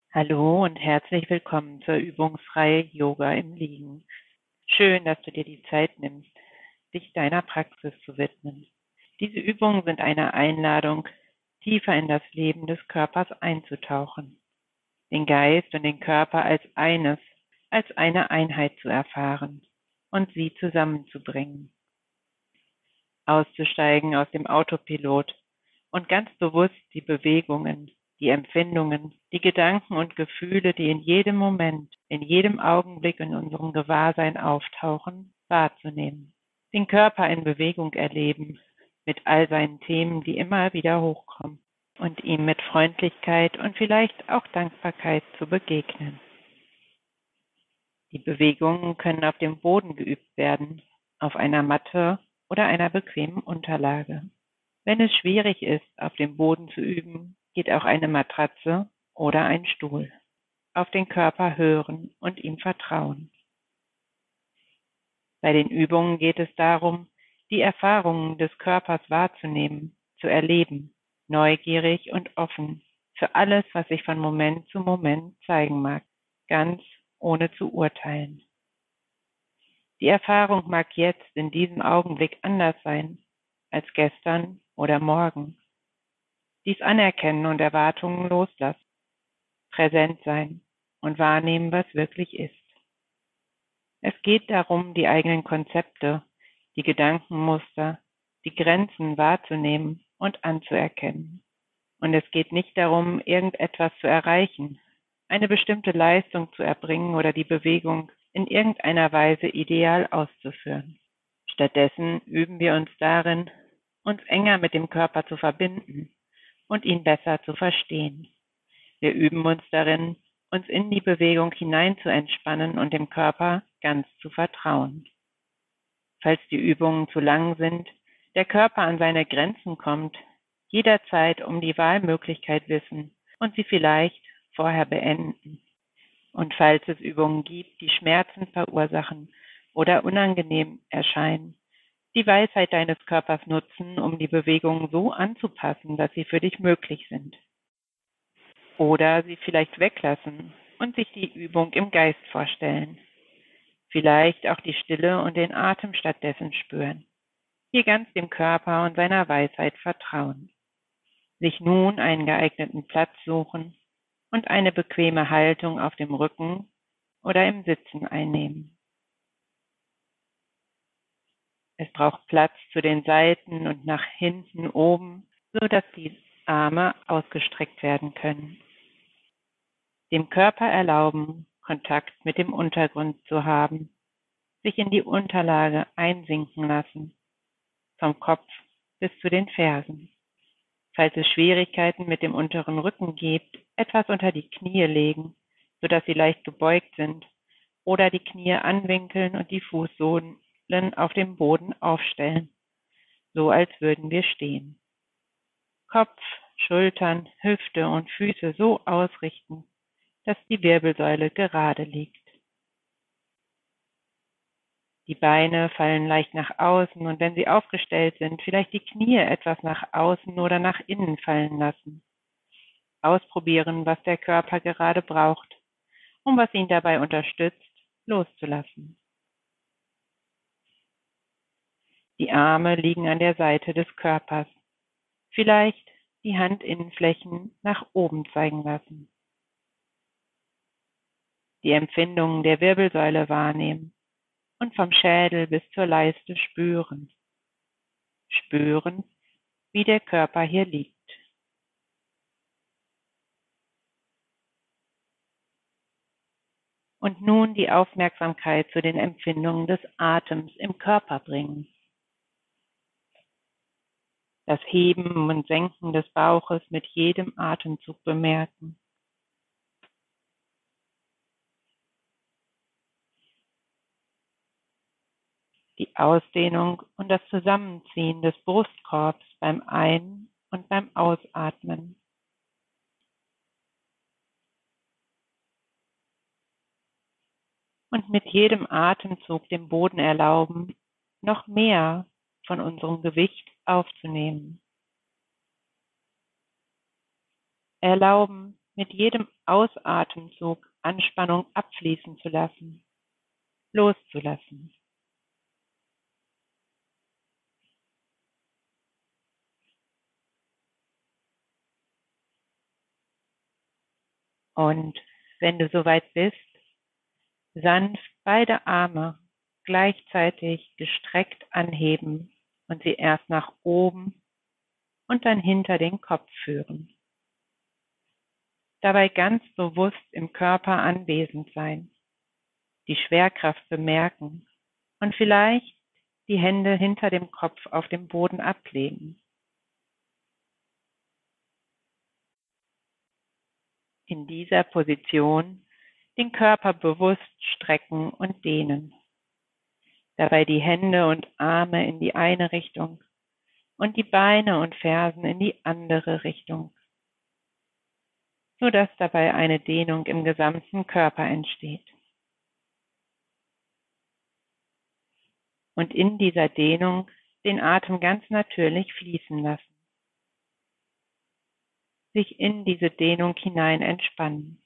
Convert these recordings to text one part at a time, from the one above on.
Hallo und herzlich willkommen zur Übungsreihe Yoga im Liegen. Schön, dass du dir die Zeit nimmst, dich deiner Praxis zu widmen. Diese Übungen sind eine Einladung, tiefer in das Leben des Körpers einzutauchen, den Geist und den Körper als eine Einheit zu erfahren und sie zusammenzubringen, auszusteigen aus dem Autopilot und ganz bewusst die Bewegungen, die Empfindungen, die Gedanken und Gefühle, die in jedem Moment, in jedem Augenblick in unserem Gewahrsein auftauchen, wahrzunehmen. Den Körper in Bewegung erleben, mit all seinen Themen, die immer wieder hochkommen, und ihm mit Freundlichkeit und vielleicht auch Dankbarkeit zu begegnen. Die Bewegungen können auf dem Boden geübt werden, auf einer Matte oder einer bequemen Unterlage. Wenn es schwierig ist, auf dem Boden zu üben, geht auch eine Matratze oder ein Stuhl. Auf den Körper hören und ihm vertrauen. Bei den Übungen geht es darum, die Erfahrungen des Körpers wahrzunehmen, zu erleben, neugierig und offen für alles, was sich von Moment zu Moment zeigen mag, ganz ohne zu urteilen. Die Erfahrung mag jetzt in diesem Augenblick anders sein als gestern oder morgen. Dies anerkennen und Erwartungen loslassen, präsent sein und wahrnehmen, was wirklich ist. Es geht darum, die eigenen Konzepte, die Gedankenmuster, die Grenzen wahrzunehmen und anzuerkennen. Und es geht nicht darum, irgendetwas zu erreichen, eine bestimmte Leistung zu erbringen oder die Bewegung in irgendeiner Weise ideal auszuführen. Stattdessen üben wir uns darin, uns enger mit dem Körper zu verbinden und ihn besser zu verstehen. Wir üben uns darin, uns in die Bewegung hinein zu entspannen und dem Körper ganz zu vertrauen. Falls die Übungen zu lang sind, der Körper an seine Grenzen kommt, jederzeit um die Wahlmöglichkeit wissen und sie vielleicht vorher beenden. Und falls es Übungen gibt, die Schmerzen verursachen oder unangenehm erscheinen, die Weisheit deines Körpers nutzen, um die Bewegungen so anzupassen, dass sie für dich möglich sind. Oder sie vielleicht weglassen und sich die Übung im Geist vorstellen. Vielleicht auch die Stille und den Atem stattdessen spüren. Hier ganz dem Körper und seiner Weisheit vertrauen. Sich nun einen geeigneten Platz suchen und eine bequeme Haltung auf dem Rücken oder im Sitzen einnehmen. Es braucht Platz zu den Seiten und nach hinten oben, so dass die Arme ausgestreckt werden können. Dem Körper erlauben, Kontakt mit dem Untergrund zu haben, sich in die Unterlage einsinken lassen, vom Kopf bis zu den Fersen. Falls es Schwierigkeiten mit dem unteren Rücken gibt, etwas unter die Knie legen, sodass sie leicht gebeugt sind, oder die Knie anwinkeln und die Fußsohlen auf dem Boden aufstellen, so als würden wir stehen. Kopf, Schultern, Hüfte und Füße so ausrichten, dass die Wirbelsäule gerade liegt. Die Beine fallen leicht nach außen und wenn sie aufgestellt sind, vielleicht die Knie etwas nach außen oder nach innen fallen lassen. Ausprobieren, was der Körper gerade braucht, und was ihn dabei unterstützt, loszulassen. Die Arme liegen an der Seite des Körpers. Vielleicht die Handinnenflächen nach oben zeigen lassen. Die Empfindungen der Wirbelsäule wahrnehmen und vom Schädel bis zur Leiste spüren. Spüren, wie der Körper hier liegt. Und nun die Aufmerksamkeit zu den Empfindungen des Atems im Körper bringen. Das Heben und Senken des Bauches mit jedem Atemzug bemerken. Die Ausdehnung und das Zusammenziehen des Brustkorbs beim Ein- und beim Ausatmen. Und mit jedem Atemzug dem Boden erlauben, noch mehr von unserem Gewicht aufzunehmen. Erlauben, mit jedem Ausatemzug Anspannung abfließen zu lassen, loszulassen. Und wenn du soweit bist, sanft beide Arme gleichzeitig gestreckt anheben und sie erst nach oben und dann hinter den Kopf führen. Dabei ganz bewusst im Körper anwesend sein, die Schwerkraft bemerken und vielleicht die Hände hinter dem Kopf auf dem Boden ablegen. In dieser Position den Körper bewusst strecken und dehnen. Dabei die Hände und Arme in die eine Richtung und die Beine und Fersen in die andere Richtung, sodass dabei eine Dehnung im gesamten Körper entsteht. Und in dieser Dehnung den Atem ganz natürlich fließen lassen. Sich in diese Dehnung hinein entspannen.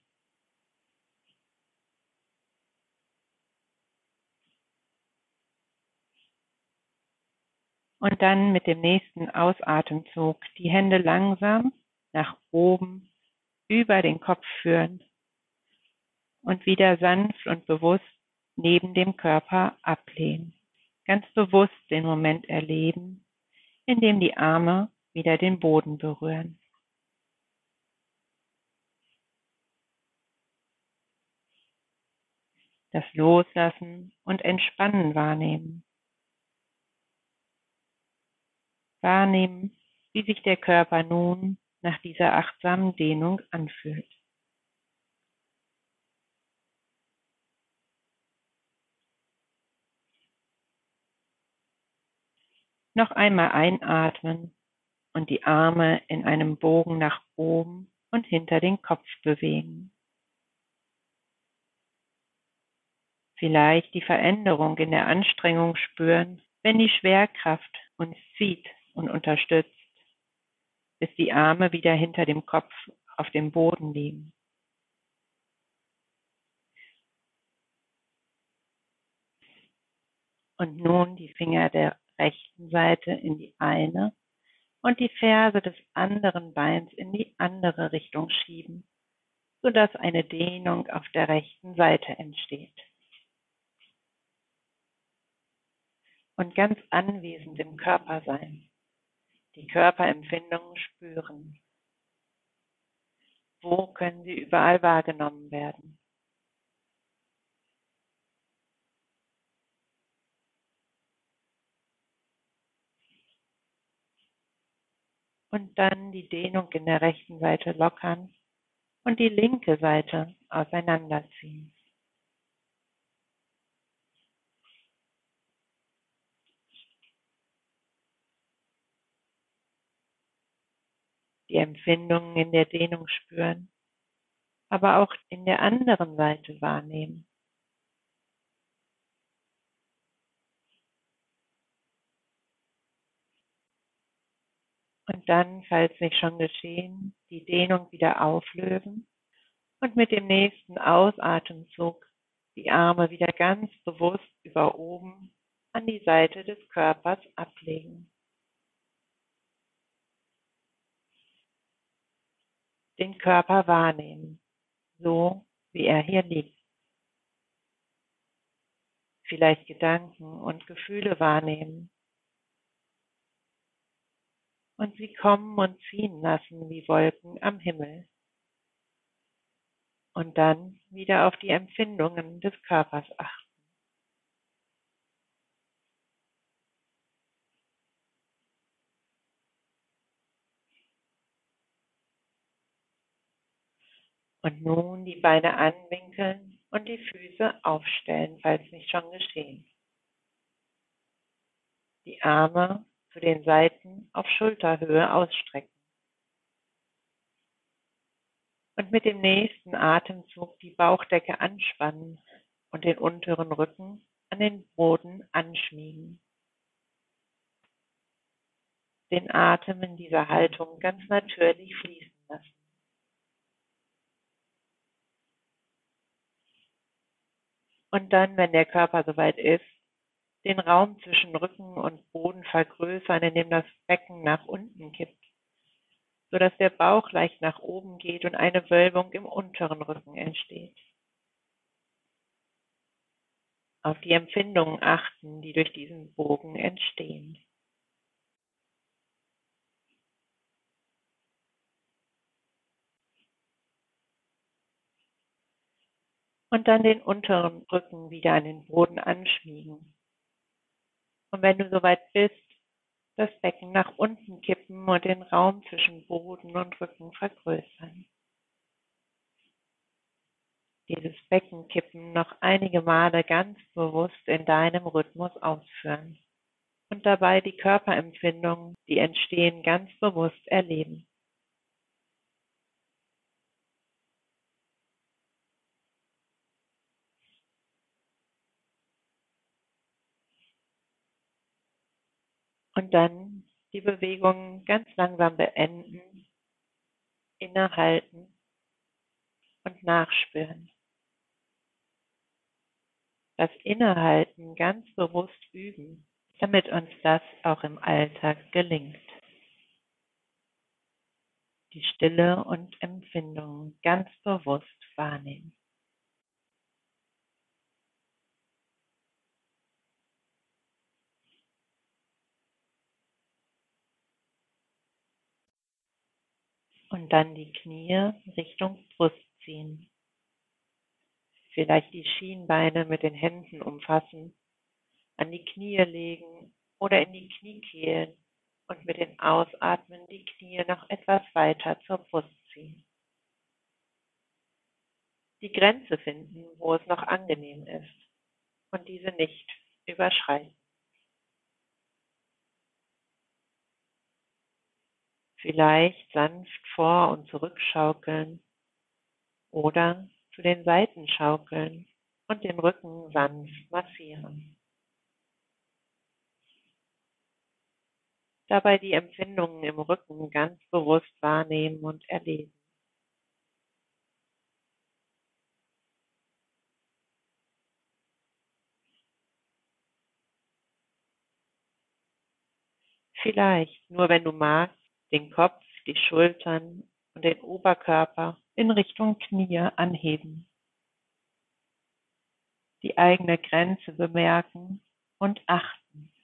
Und dann mit dem nächsten Ausatemzug die Hände langsam nach oben über den Kopf führen und wieder sanft und bewusst neben dem Körper ablehnen. Ganz bewusst den Moment erleben, in dem die Arme wieder den Boden berühren. Das Loslassen und Entspannen wahrnehmen. Wahrnehmen, wie sich der Körper nun nach dieser achtsamen Dehnung anfühlt. Noch einmal einatmen und die Arme in einem Bogen nach oben und hinter den Kopf bewegen. Vielleicht die Veränderung in der Anstrengung spüren, wenn die Schwerkraft uns zieht und unterstützt, bis die Arme wieder hinter dem Kopf auf dem Boden liegen. Und nun die Finger der rechten Seite in die eine und die Ferse des anderen Beins in die andere Richtung schieben, sodass eine Dehnung auf der rechten Seite entsteht. Und ganz anwesend im Körper sein, die Körperempfindungen spüren. Wo können sie überall wahrgenommen werden? Und dann die Dehnung in der rechten Seite lockern und die linke Seite auseinanderziehen. Die Empfindungen in der Dehnung spüren, aber auch in der anderen Seite wahrnehmen. Und dann, falls nicht schon geschehen, die Dehnung wieder auflösen und mit dem nächsten Ausatemzug die Arme wieder ganz bewusst über oben an die Seite des Körpers ablegen. Den Körper wahrnehmen, so wie er hier liegt. Vielleicht Gedanken und Gefühle wahrnehmen und sie kommen und ziehen lassen wie Wolken am Himmel. Und dann wieder auf die Empfindungen des Körpers achten. Und nun die Beine anwinkeln und die Füße aufstellen, falls nicht schon geschehen. Die Arme zu den Seiten auf Schulterhöhe ausstrecken. Und mit dem nächsten Atemzug die Bauchdecke anspannen und den unteren Rücken an den Boden anschmiegen. Den Atem in dieser Haltung ganz natürlich fließen lassen. Und dann, wenn der Körper soweit ist, den Raum zwischen Rücken und Boden vergrößern, indem das Becken nach unten kippt, sodass der Bauch leicht nach oben geht und eine Wölbung im unteren Rücken entsteht. Auf die Empfindungen achten, die durch diesen Bogen entstehen. Und dann den unteren Rücken wieder an den Boden anschmiegen. Und wenn du soweit bist, das Becken nach unten kippen und den Raum zwischen Boden und Rücken vergrößern. Dieses Beckenkippen noch einige Male ganz bewusst in deinem Rhythmus ausführen und dabei die Körperempfindungen, die entstehen, ganz bewusst erleben. Und dann die Bewegung ganz langsam beenden, innehalten und nachspüren. Das Innehalten ganz bewusst üben, damit uns das auch im Alltag gelingt. Die Stille und Empfindungen ganz bewusst wahrnehmen. Und dann die Knie Richtung Brust ziehen. Vielleicht die Schienbeine mit den Händen umfassen, an die Knie legen oder in die Kniekehlen und mit dem Ausatmen die Knie noch etwas weiter zur Brust ziehen. Die Grenze finden, wo es noch angenehm ist und diese nicht überschreiten. Vielleicht sanft vor- und zurückschaukeln oder zu den Seiten schaukeln und den Rücken sanft massieren. Dabei die Empfindungen im Rücken ganz bewusst wahrnehmen und erleben. Vielleicht, nur wenn du magst, den Kopf, die Schultern und den Oberkörper in Richtung Knie anheben. Die eigene Grenze bemerken und achten.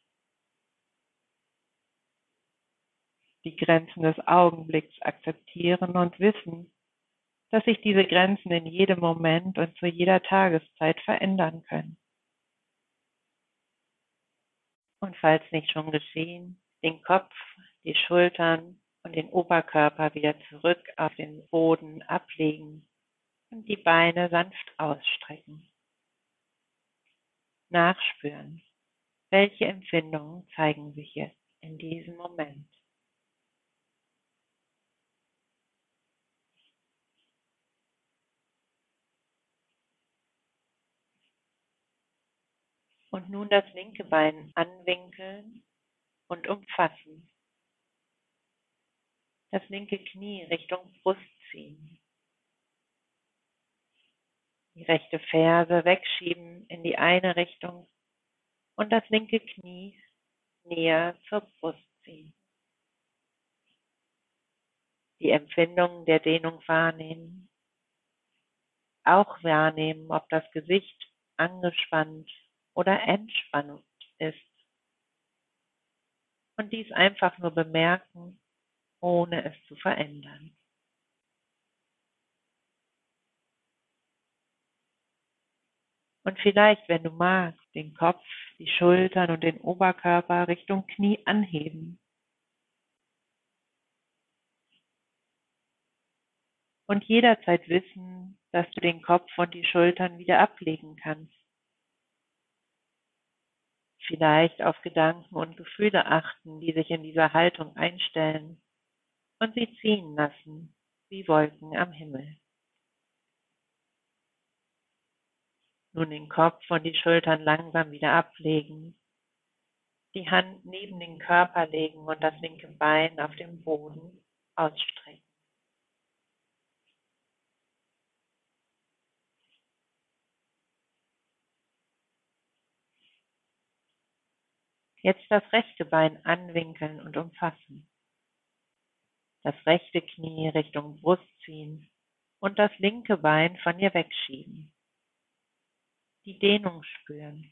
Die Grenzen des Augenblicks akzeptieren und wissen, dass sich diese Grenzen in jedem Moment und zu jeder Tageszeit verändern können. Und falls nicht schon geschehen, den Kopf, die Schultern und den Oberkörper wieder zurück auf den Boden ablegen und die Beine sanft ausstrecken. Nachspüren, welche Empfindungen zeigen sich jetzt in diesem Moment. Und nun das linke Bein anwinkeln und umfassen. Das linke Knie Richtung Brust ziehen. Die rechte Ferse wegschieben in die eine Richtung und das linke Knie näher zur Brust ziehen. Die Empfindung der Dehnung wahrnehmen. Auch wahrnehmen, ob das Gesicht angespannt oder entspannt ist. Und dies einfach nur bemerken, ohne es zu verändern. Und vielleicht, wenn du magst, den Kopf, die Schultern und den Oberkörper Richtung Knie anheben. Und jederzeit wissen, dass du den Kopf und die Schultern wieder ablegen kannst. Vielleicht auf Gedanken und Gefühle achten, die sich in dieser Haltung einstellen und sie ziehen lassen, wie Wolken am Himmel. Nun den Kopf und die Schultern langsam wieder ablegen, die Hand neben den Körper legen und das linke Bein auf dem Boden ausstrecken. Jetzt das rechte Bein anwinkeln und umfassen. Das rechte Knie Richtung Brust ziehen und das linke Bein von dir wegschieben. Die Dehnung spüren.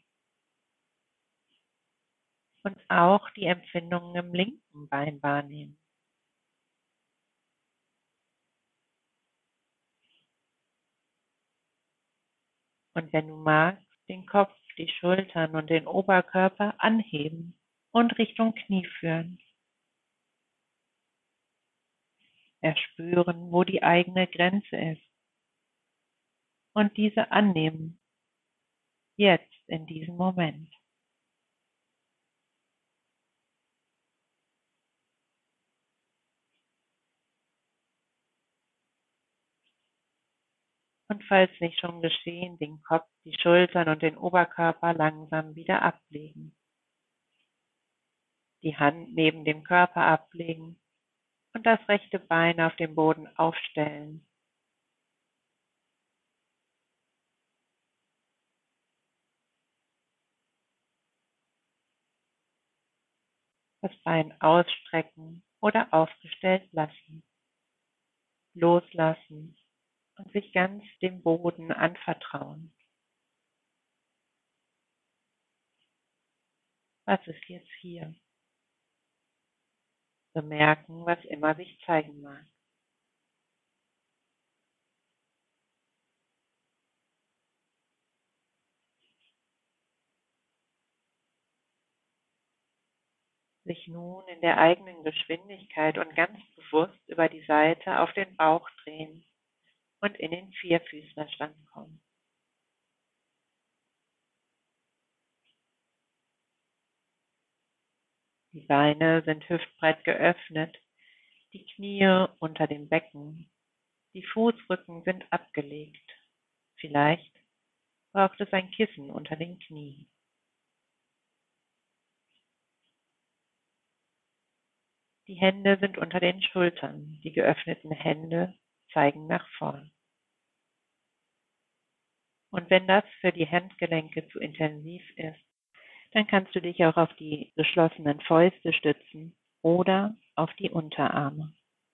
Und auch die Empfindungen im linken Bein wahrnehmen. Und wenn du magst, den Kopf, die Schultern und den Oberkörper anheben und Richtung Knie führen. Erspüren, wo die eigene Grenze ist. Und diese annehmen, jetzt in diesem Moment. Und falls nicht schon geschehen, den Kopf, die Schultern und den Oberkörper langsam wieder ablegen. Die Hand neben dem Körper ablegen und das rechte Bein auf dem Boden aufstellen. Das Bein ausstrecken oder aufgestellt lassen. Loslassen und sich ganz dem Boden anvertrauen. Was ist jetzt hier? Bemerken, was immer sich zeigen mag. Sich nun in der eigenen Geschwindigkeit und ganz bewusst über die Seite auf den Bauch drehen und in den Vierfüßlerstand kommen. Die Beine sind hüftbreit geöffnet, die Knie unter dem Becken, die Fußrücken sind abgelegt. Vielleicht braucht es ein Kissen unter den Knien. Die Hände sind unter den Schultern, die geöffneten Hände zeigen nach vorn. Und wenn das für die Handgelenke zu intensiv ist, dann kannst du dich auch auf die geschlossenen Fäuste stützen oder auf die Unterarme.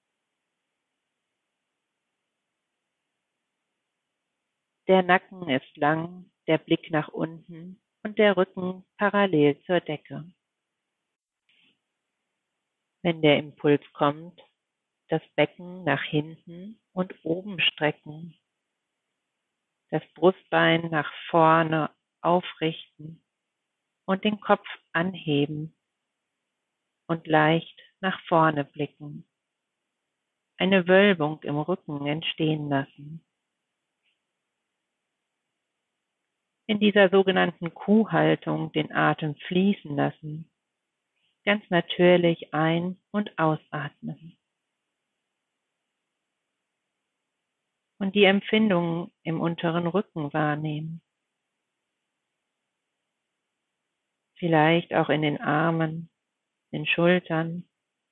Der Nacken ist lang, der Blick nach unten und der Rücken parallel zur Decke. Wenn der Impuls kommt, das Becken nach hinten und oben strecken, das Brustbein nach vorne aufrichten und den Kopf anheben und leicht nach vorne blicken. Eine Wölbung im Rücken entstehen lassen. In dieser sogenannten Kuhhaltung den Atem fließen lassen, ganz natürlich ein- und ausatmen. Und die Empfindungen im unteren Rücken wahrnehmen. Vielleicht auch in den Armen, den Schultern.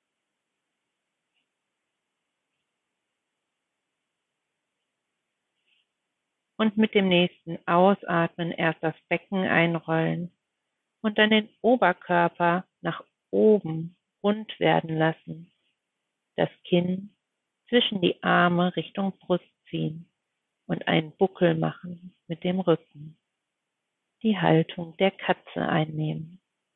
Und mit dem nächsten Ausatmen erst das Becken einrollen und dann den Oberkörper nach oben rund werden lassen. Das Kinn zwischen die Arme Richtung Brust ziehen und einen Buckel machen mit dem Rücken. Die Haltung der Katze einnehmen.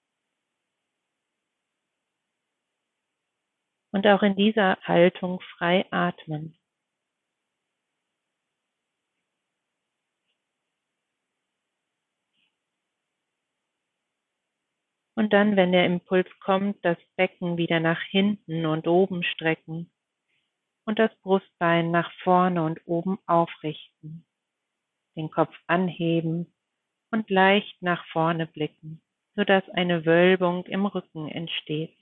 Und auch in dieser Haltung frei atmen. Und dann, wenn der Impuls kommt, das Becken wieder nach hinten und oben strecken und das Brustbein nach vorne und oben aufrichten. Den Kopf anheben und leicht nach vorne blicken, sodass eine Wölbung im Rücken entsteht.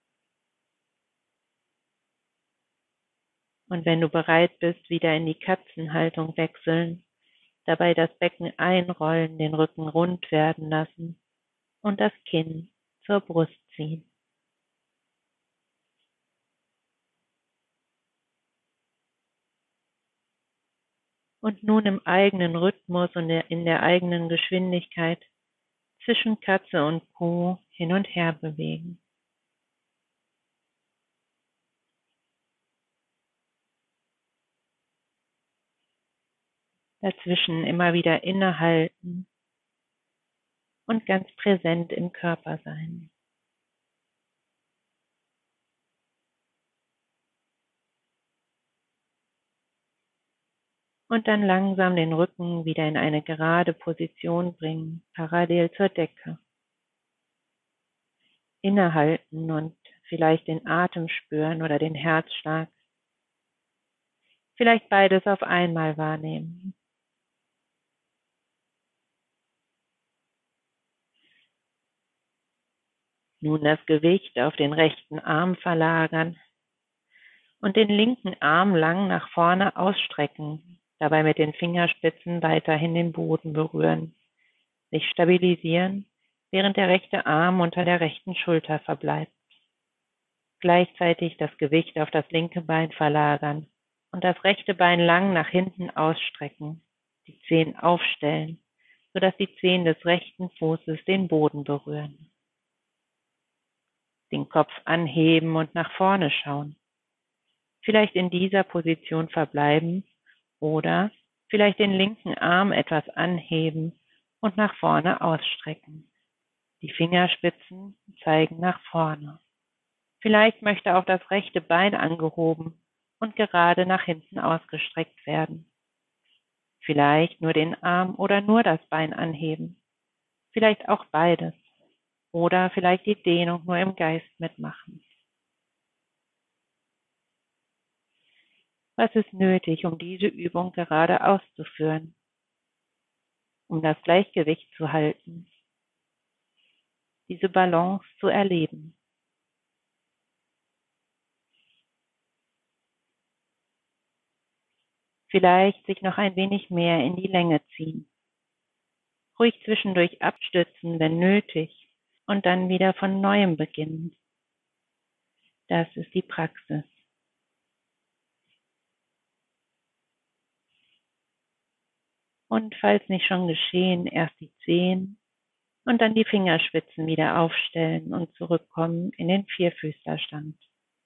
Und wenn du bereit bist, wieder in die Katzenhaltung wechseln, dabei das Becken einrollen, den Rücken rund werden lassen und das Kinn zur Brust ziehen. Und nun im eigenen Rhythmus und in der eigenen Geschwindigkeit zwischen Katze und Po hin und her bewegen. Dazwischen immer wieder innehalten und ganz präsent im Körper sein. Und dann langsam den Rücken wieder in eine gerade Position bringen, parallel zur Decke. Innehalten und vielleicht den Atem spüren oder den Herzschlag. Vielleicht beides auf einmal wahrnehmen. Nun das Gewicht auf den rechten Arm verlagern und den linken Arm lang nach vorne ausstrecken, dabei mit den Fingerspitzen weiterhin den Boden berühren, sich stabilisieren, während der rechte Arm unter der rechten Schulter verbleibt. Gleichzeitig das Gewicht auf das linke Bein verlagern und das rechte Bein lang nach hinten ausstrecken, die Zehen aufstellen, sodass die Zehen des rechten Fußes den Boden berühren. Den Kopf anheben und nach vorne schauen. Vielleicht in dieser Position verbleiben oder vielleicht den linken Arm etwas anheben und nach vorne ausstrecken. Die Fingerspitzen zeigen nach vorne. Vielleicht möchte auch das rechte Bein angehoben und gerade nach hinten ausgestreckt werden. Vielleicht nur den Arm oder nur das Bein anheben. Vielleicht auch beides. Oder vielleicht die Dehnung nur im Geist mitmachen. Was ist nötig, um diese Übung gerade auszuführen? Um das Gleichgewicht zu halten, diese Balance zu erleben. Vielleicht sich noch ein wenig mehr in die Länge ziehen. Ruhig zwischendurch abstützen, wenn nötig, und dann wieder von neuem beginnen. Das ist die Praxis. Und falls nicht schon geschehen, erst die Zehen und dann die Fingerspitzen wieder aufstellen und zurückkommen in den Vierfüßlerstand.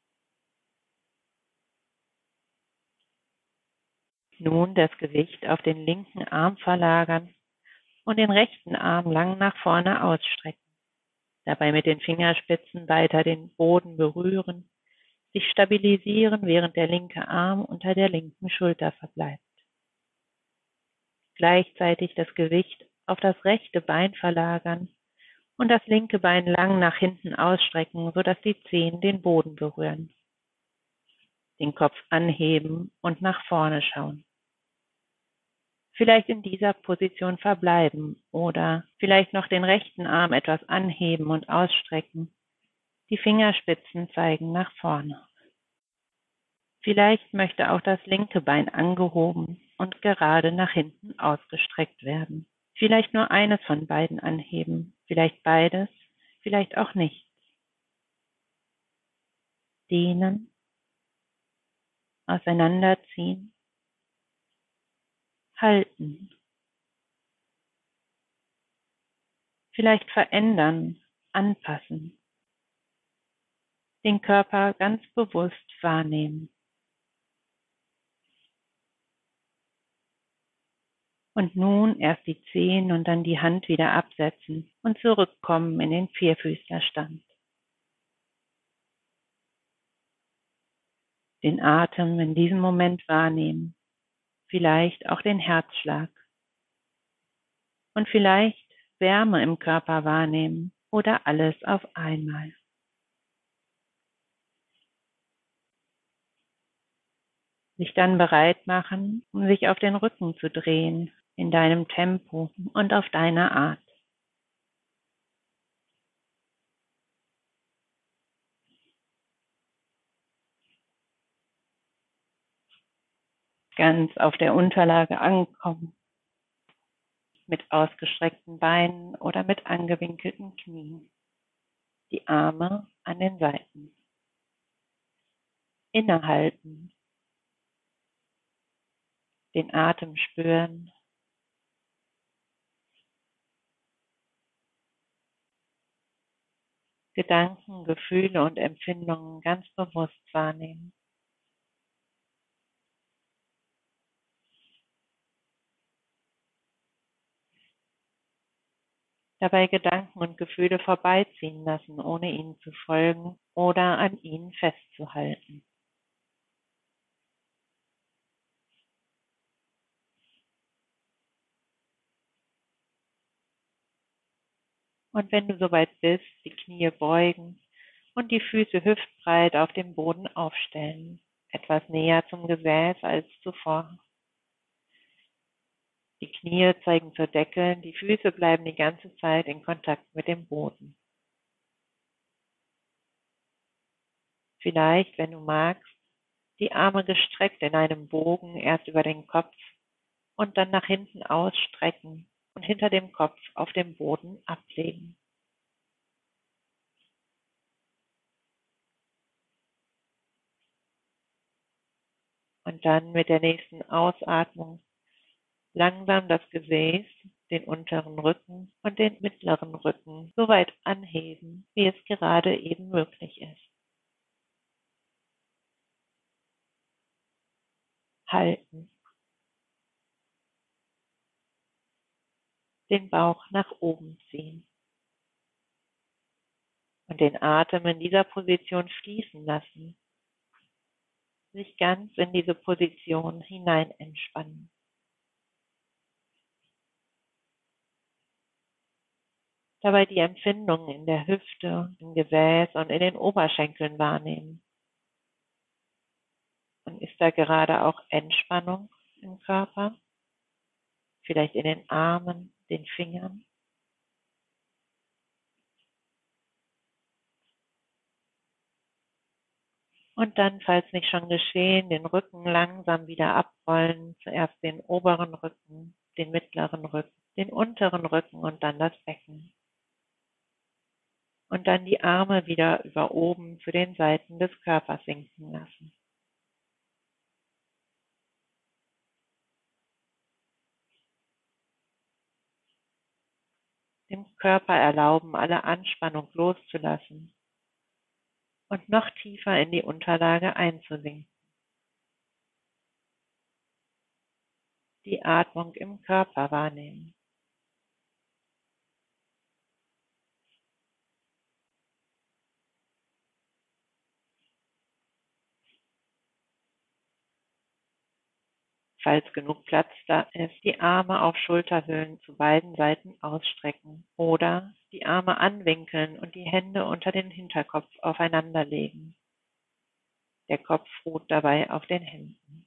Nun das Gewicht auf den linken Arm verlagern und den rechten Arm lang nach vorne ausstrecken. Dabei mit den Fingerspitzen weiter den Boden berühren, sich stabilisieren, während der linke Arm unter der linken Schulter verbleibt. Gleichzeitig das Gewicht auf das rechte Bein verlagern und das linke Bein lang nach hinten ausstrecken, sodass die Zehen den Boden berühren. Den Kopf anheben und nach vorne schauen. Vielleicht in dieser Position verbleiben oder vielleicht noch den rechten Arm etwas anheben und ausstrecken. Die Fingerspitzen zeigen nach vorne. Vielleicht möchte auch das linke Bein angehoben und gerade nach hinten ausgestreckt werden. Vielleicht nur eines von beiden anheben, vielleicht beides, vielleicht auch nicht. Dehnen, auseinanderziehen, halten. Vielleicht verändern, anpassen. Den Körper ganz bewusst wahrnehmen. Und nun erst die Zehen und dann die Hand wieder absetzen und zurückkommen in den Vierfüßlerstand. Den Atem in diesem Moment wahrnehmen, vielleicht auch den Herzschlag und vielleicht Wärme im Körper wahrnehmen oder alles auf einmal. Sich dann bereit machen, um sich auf den Rücken zu drehen, in deinem Tempo und auf deine Art. Ganz auf der Unterlage ankommen, mit ausgestreckten Beinen oder mit angewinkelten Knien. Die Arme an den Seiten. Innehalten. Den Atem spüren. Gedanken, Gefühle und Empfindungen ganz bewusst wahrnehmen. Dabei Gedanken und Gefühle vorbeiziehen lassen, ohne ihnen zu folgen oder an ihnen festzuhalten. Und wenn du soweit bist, die Knie beugen und die Füße hüftbreit auf dem Boden aufstellen, etwas näher zum Gesäß als zuvor. Die Knie zeigen zur Decke, die Füße bleiben die ganze Zeit in Kontakt mit dem Boden. Vielleicht, wenn du magst, die Arme gestreckt in einem Bogen erst über den Kopf und dann nach hinten ausstrecken und hinter dem Kopf auf dem Boden ablegen. Und dann mit der nächsten Ausatmung langsam das Gesäß, den unteren Rücken und den mittleren Rücken so weit anheben, wie es gerade eben möglich ist. Halten. Den Bauch nach oben ziehen. Und den Atem in dieser Position fließen lassen. Sich ganz in diese Position hinein entspannen. Dabei die Empfindungen in der Hüfte, im Gesäß und in den Oberschenkeln wahrnehmen. Und ist da gerade auch Entspannung im Körper? Vielleicht in den Armen, den Fingern? Und dann, falls nicht schon geschehen, den Rücken langsam wieder abrollen. Zuerst den oberen Rücken, den mittleren Rücken, den unteren Rücken und dann das Becken. Und dann die Arme wieder über oben zu den Seiten des Körpers sinken lassen. Dem Körper erlauben, alle Anspannung loszulassen und noch tiefer in die Unterlage einzusinken. Die Atmung im Körper wahrnehmen. Falls genug Platz da ist, die Arme auf Schulterhöhen zu beiden Seiten ausstrecken oder die Arme anwinkeln und die Hände unter den Hinterkopf aufeinanderlegen. Der Kopf ruht dabei auf den Händen.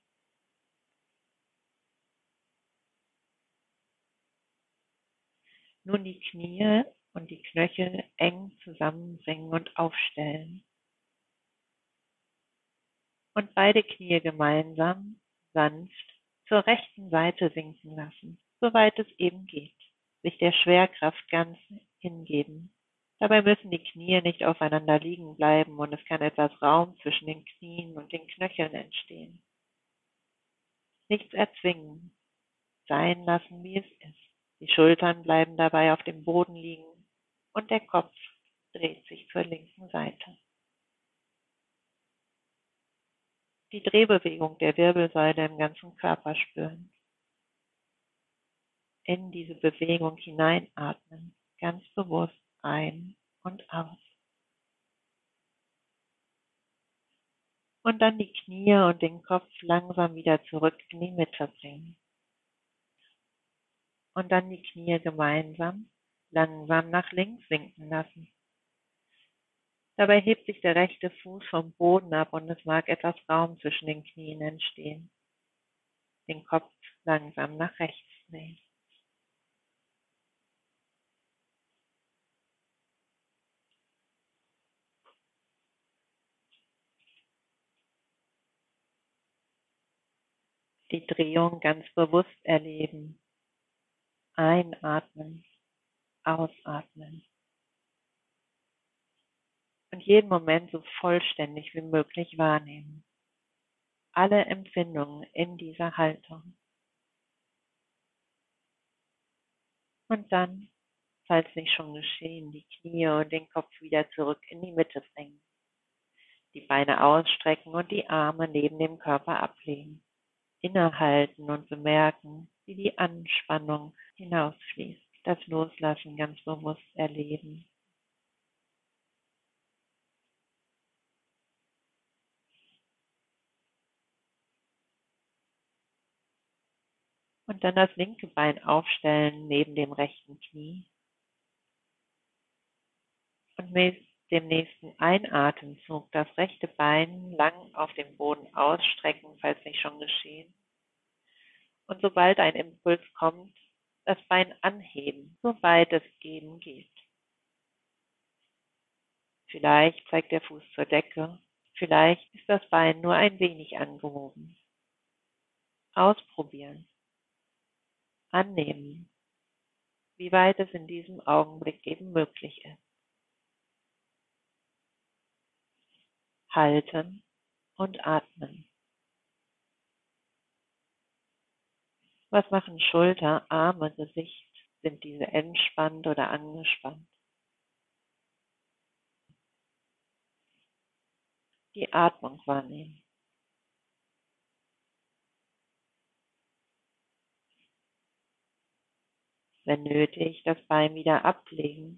Nun die Knie und die Knöchel eng zusammenbringen und aufstellen. Und beide Knie gemeinsam sanft zur rechten Seite sinken lassen, soweit es eben geht. Sich der Schwerkraft ganz hingeben. Dabei müssen die Knie nicht aufeinander liegen bleiben und es kann etwas Raum zwischen den Knien und den Knöcheln entstehen. Nichts erzwingen, sein lassen, wie es ist. Die Schultern bleiben dabei auf dem Boden liegen und der Kopf dreht sich zur linken Seite. Die Drehbewegung der Wirbelsäule im ganzen Körper spüren. In diese Bewegung hineinatmen, ganz bewusst ein und aus. Und dann die Knie und den Kopf langsam wieder zurück in die Mitte bringen. Und dann die Knie gemeinsam langsam nach links sinken lassen. Dabei hebt sich der rechte Fuß vom Boden ab und es mag etwas Raum zwischen den Knien entstehen. Den Kopf langsam nach rechts drehen. Die Drehung ganz bewusst erleben. Einatmen, ausatmen. Und jeden Moment so vollständig wie möglich wahrnehmen. Alle Empfindungen in dieser Haltung. Und dann Falls nicht schon geschehen, die Knie und den Kopf wieder zurück in die Mitte bringen. Die Beine ausstrecken und die Arme neben dem Körper ablegen. Innehalten und bemerken, wie die Anspannung hinausfließt. Das Loslassen ganz bewusst erleben. Und dann das linke Bein aufstellen neben dem rechten Knie. Und mit dem nächsten Einatemzug das rechte Bein lang auf dem Boden ausstrecken, falls nicht schon geschehen. Und sobald ein Impuls kommt, das Bein anheben, soweit es eben geht. Vielleicht zeigt der Fuß zur Decke, vielleicht ist das Bein nur ein wenig angehoben. Ausprobieren, annehmen, wie weit es in diesem Augenblick eben möglich ist. Halten und atmen. Was machen Schulter, Arme, Gesicht? Sind diese entspannt oder angespannt? Die Atmung wahrnehmen. Wenn nötig, das Bein wieder ablegen.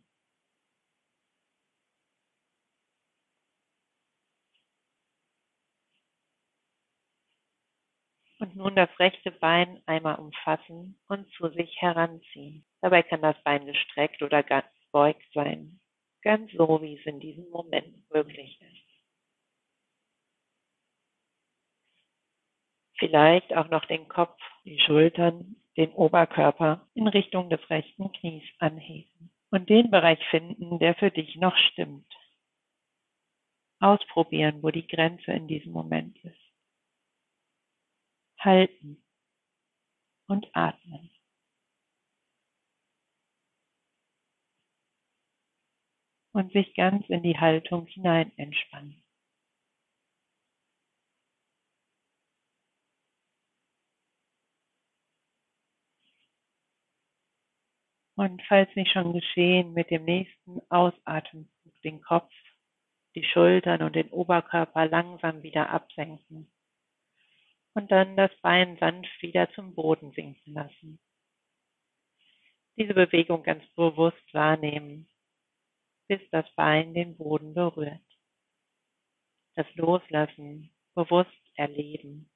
Und nun das rechte Bein einmal umfassen und zu sich heranziehen. Dabei kann das Bein gestreckt oder ganz gebeugt sein. Ganz so, wie es in diesem Moment möglich ist. Vielleicht auch noch den Kopf, die Schultern, den Oberkörper in Richtung des rechten Knies anheben. Und den Bereich finden, der für dich noch stimmt. Ausprobieren, wo die Grenze in diesem Moment ist. Halten und atmen. Und sich ganz in die Haltung hinein entspannen. Und falls nicht schon geschehen, mit dem nächsten Ausatemzug den Kopf, die Schultern und den Oberkörper langsam wieder absenken. Und dann das Bein sanft wieder zum Boden sinken lassen. Diese Bewegung ganz bewusst wahrnehmen, bis das Bein den Boden berührt. Das Loslassen bewusst erleben.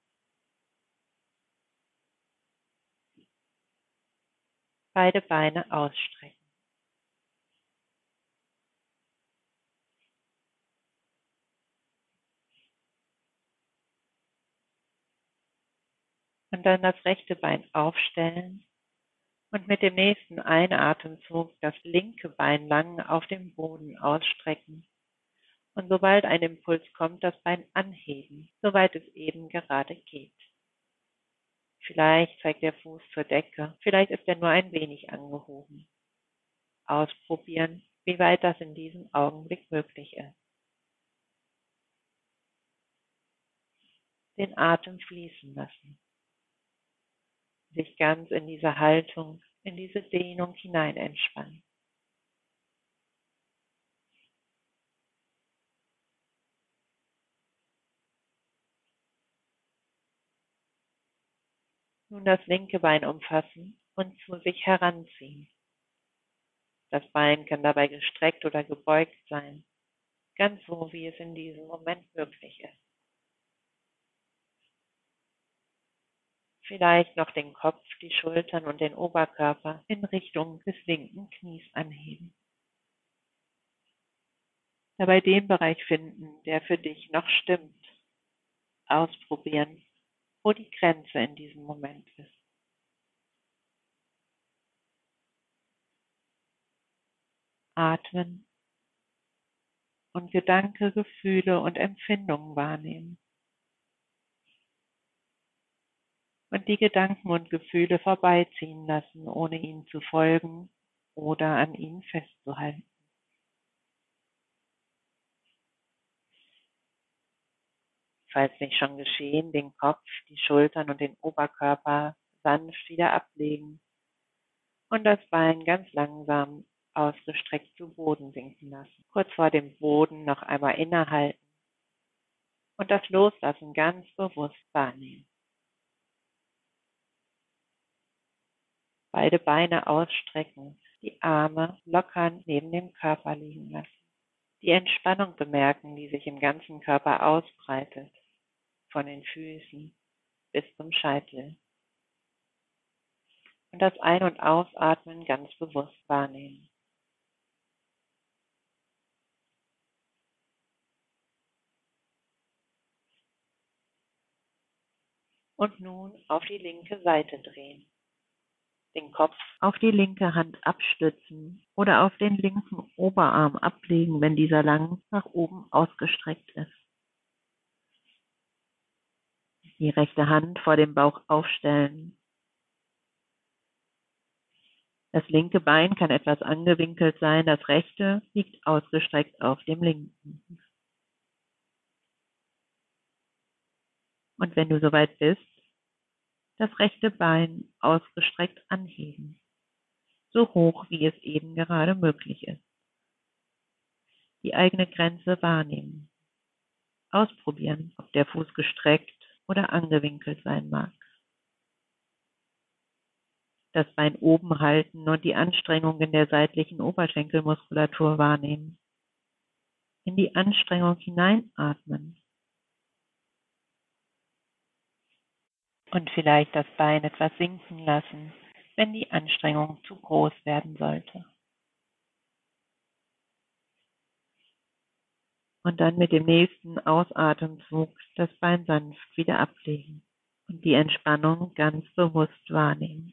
Beide Beine ausstrecken. Und dann das rechte Bein aufstellen und mit dem nächsten Einatemzug das linke Bein lang auf dem Boden ausstrecken. Und sobald ein Impuls kommt, das Bein anheben, soweit es eben gerade geht. Vielleicht zeigt der Fuß zur Decke, vielleicht ist er nur ein wenig angehoben. Ausprobieren, wie weit das in diesem Augenblick möglich ist. Den Atem fließen lassen. Sich ganz in diese Haltung, in diese Dehnung hinein entspannen. Nun das linke Bein umfassen und zu sich heranziehen. Das Bein kann dabei gestreckt oder gebeugt sein, ganz so, wie es in diesem Moment möglich ist. Vielleicht noch den Kopf, die Schultern und den Oberkörper in Richtung des linken Knies anheben. Dabei den Bereich finden, der für dich noch stimmt. Ausprobieren, wo die Grenze in diesem Moment ist. Atmen und Gedanken, Gefühle und Empfindungen wahrnehmen. Und die Gedanken und Gefühle vorbeiziehen lassen, ohne ihnen zu folgen oder an ihnen festzuhalten. Falls nicht schon geschehen, den Kopf, die Schultern und den Oberkörper sanft wieder ablegen und das Bein ganz langsam ausgestreckt zu Boden sinken lassen. Kurz vor dem Boden noch einmal innehalten und das Loslassen ganz bewusst wahrnehmen. Beide Beine ausstrecken, die Arme locker neben dem Körper liegen lassen. Die Entspannung bemerken, die sich im ganzen Körper ausbreitet, von den Füßen bis zum Scheitel. Und das Ein- und Ausatmen ganz bewusst wahrnehmen. Und nun auf die linke Seite drehen. Den Kopf auf die linke Hand abstützen oder auf den linken Oberarm ablegen, wenn dieser lang nach oben ausgestreckt ist. Die rechte Hand vor dem Bauch aufstellen. Das linke Bein kann etwas angewinkelt sein, das rechte liegt ausgestreckt auf dem linken. Und wenn du soweit bist, das rechte Bein ausgestreckt anheben, so hoch wie es eben gerade möglich ist. Die eigene Grenze wahrnehmen. Ausprobieren, ob der Fuß gestreckt oder angewinkelt sein mag. Das Bein oben halten und die Anstrengung in der seitlichen Oberschenkelmuskulatur wahrnehmen. In die Anstrengung hineinatmen. Und vielleicht das Bein etwas sinken lassen, wenn die Anstrengung zu groß werden sollte. Und dann mit dem nächsten Ausatemzug das Bein sanft wieder ablegen und die Entspannung ganz bewusst wahrnehmen.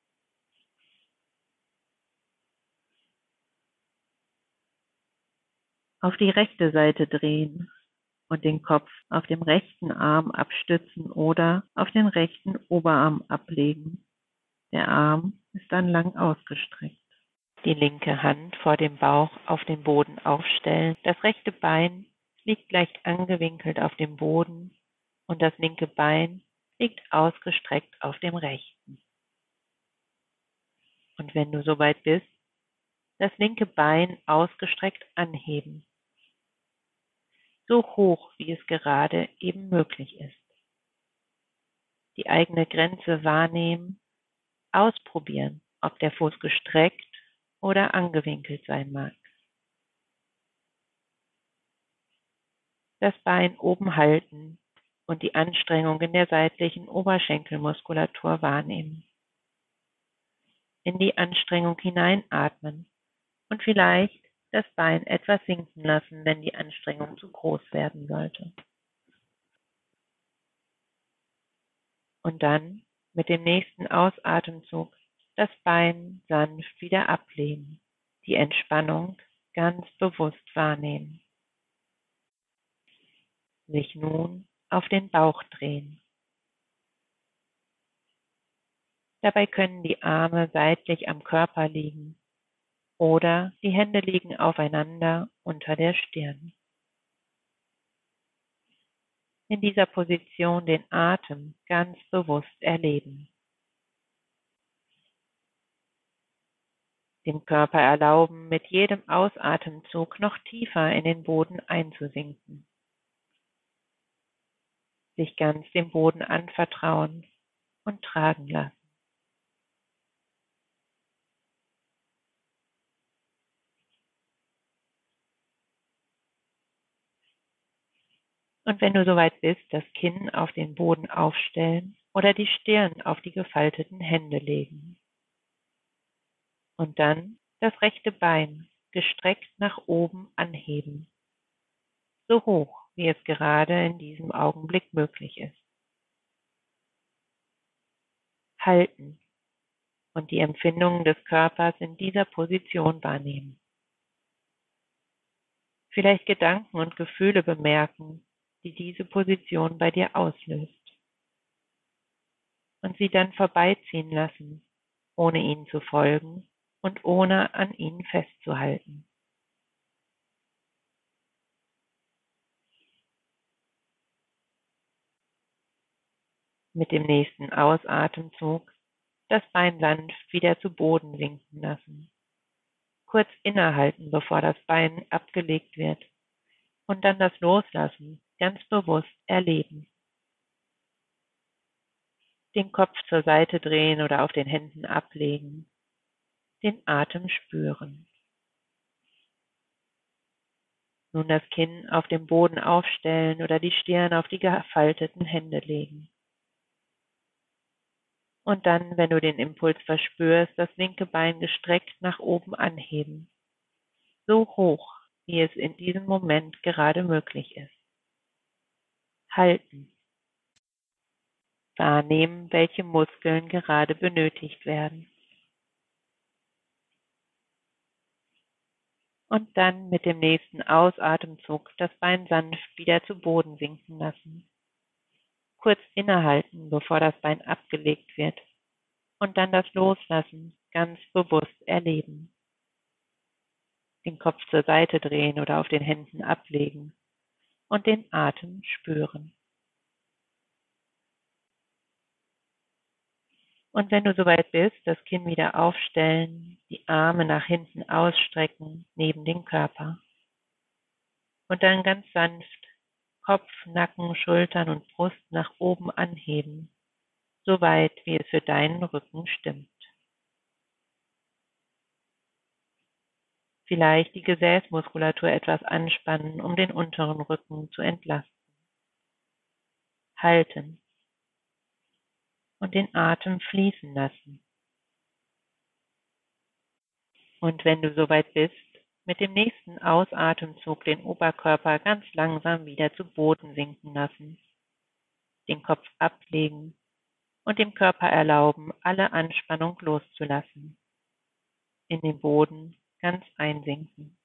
Auf die rechte Seite drehen und den Kopf auf dem rechten Arm abstützen oder auf den rechten Oberarm ablegen. Der Arm ist dann lang ausgestreckt. Die linke Hand vor dem Bauch auf den Boden aufstellen. Das rechte Bein liegt leicht angewinkelt auf dem Boden und das linke Bein liegt ausgestreckt auf dem rechten. Und wenn du soweit bist, das linke Bein ausgestreckt anheben. So hoch, wie es gerade eben möglich ist. Die eigene Grenze wahrnehmen, ausprobieren, ob der Fuß gestreckt oder angewinkelt sein mag. Das Bein oben halten und die Anstrengung in der seitlichen Oberschenkelmuskulatur wahrnehmen. In die Anstrengung hineinatmen und vielleicht das Bein etwas sinken lassen, wenn die Anstrengung zu groß werden sollte. Und dann mit dem nächsten Ausatemzug das Bein sanft wieder ablehnen, die Entspannung ganz bewusst wahrnehmen. Sich nun auf den Bauch drehen. Dabei können die Arme seitlich am Körper liegen oder die Hände liegen aufeinander unter der Stirn. In dieser Position den Atem ganz bewusst erleben. Dem Körper erlauben, mit jedem Ausatemzug noch tiefer in den Boden einzusinken. Sich ganz dem Boden anvertrauen und tragen lassen. Und wenn du soweit bist, das Kinn auf den Boden aufstellen oder die Stirn auf die gefalteten Hände legen. Und dann das rechte Bein gestreckt nach oben anheben, so hoch, wie es gerade in diesem Augenblick möglich ist. Halten und die Empfindungen des Körpers in dieser Position wahrnehmen. Vielleicht Gedanken und Gefühle bemerken, die diese Position bei dir auslöst. Und sie dann vorbeiziehen lassen, ohne ihnen zu folgen und ohne an ihnen festzuhalten. Mit dem nächsten Ausatemzug das Bein sanft wieder zu Boden sinken lassen. Kurz innehalten, bevor das Bein abgelegt wird. Und dann das Loslassen ganz bewusst erleben. Den Kopf zur Seite drehen oder auf den Händen ablegen. Den Atem spüren. Nun das Kinn auf dem Boden aufstellen oder die Stirn auf die gefalteten Hände legen. Und dann, wenn du den Impuls verspürst, das linke Bein gestreckt nach oben anheben. So hoch, wie es in diesem Moment gerade möglich ist. Halten. Wahrnehmen, welche Muskeln gerade benötigt werden. Und dann mit dem nächsten Ausatemzug das Bein sanft wieder zu Boden sinken lassen. Kurz innehalten, bevor das Bein abgelegt wird. Und dann das Loslassen ganz bewusst erleben. Den Kopf zur Seite drehen oder auf den Händen ablegen und den Atem spüren. Und wenn du soweit bist, das Kinn wieder aufstellen, die Arme nach hinten ausstrecken neben den Körper. Und dann ganz sanft Kopf, Nacken, Schultern und Brust nach oben anheben, so weit wie es für deinen Rücken stimmt. Vielleicht die Gesäßmuskulatur etwas anspannen, um den unteren Rücken zu entlasten. Halten und den Atem fließen lassen. Und wenn du soweit bist, mit dem nächsten Ausatemzug den Oberkörper ganz langsam wieder zu Boden sinken lassen, den Kopf ablegen und dem Körper erlauben, alle Anspannung loszulassen, in den Boden ganz einsinken.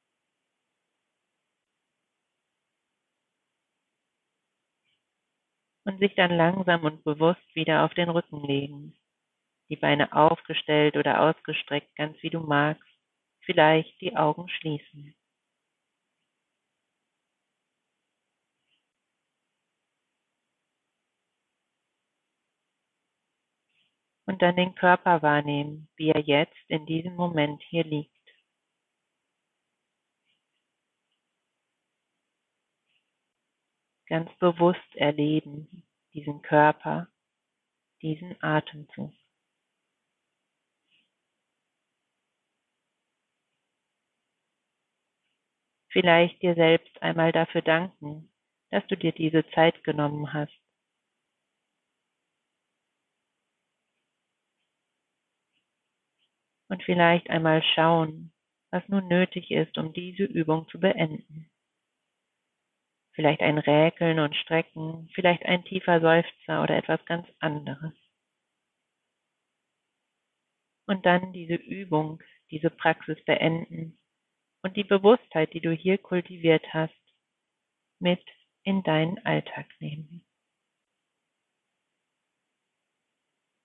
Und sich dann langsam und bewusst wieder auf den Rücken legen, die Beine aufgestellt oder ausgestreckt, ganz wie du magst, vielleicht die Augen schließen. Und dann den Körper wahrnehmen, wie er jetzt in diesem Moment hier liegt. Ganz bewusst erleben, diesen Körper, diesen Atemzug. Vielleicht dir selbst einmal dafür danken, dass du dir diese Zeit genommen hast. Und vielleicht einmal schauen, was nun nötig ist, um diese Übung zu beenden. Vielleicht ein Räkeln und Strecken, vielleicht ein tiefer Seufzer oder etwas ganz anderes. Und dann diese Übung, diese Praxis beenden und die Bewusstheit, die du hier kultiviert hast, mit in deinen Alltag nehmen.